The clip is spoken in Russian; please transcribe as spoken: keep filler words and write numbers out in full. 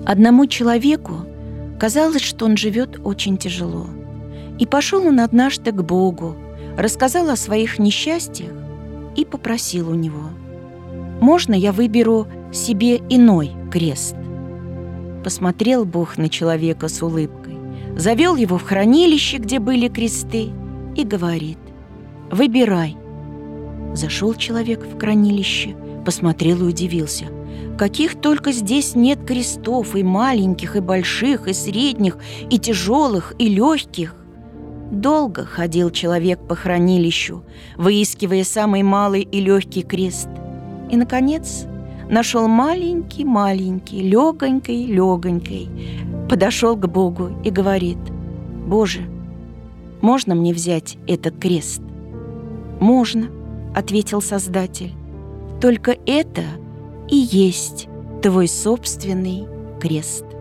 Одному человеку казалось, что он живет очень тяжело. И пошел он однажды к Богу, рассказал о своих несчастьях и попросил у Него: «Можно я выберу себе иной крест?» Посмотрел Бог на человека с улыбкой, завел его в хранилище, где были кресты, и говорит: «Выбирай». Зашел человек в хранилище, посмотрел и удивился. Каких только здесь нет крестов, и маленьких, и больших, и средних, и тяжелых, и легких. Долго ходил человек по хранилищу, выискивая самый малый и легкий крест. И, наконец, нашел маленький-маленький, легонький-легонький. Подошел к Богу и говорит: «Боже, можно мне взять этот крест?» «Можно», — ответил Создатель. «Только это и есть твой собственный крест».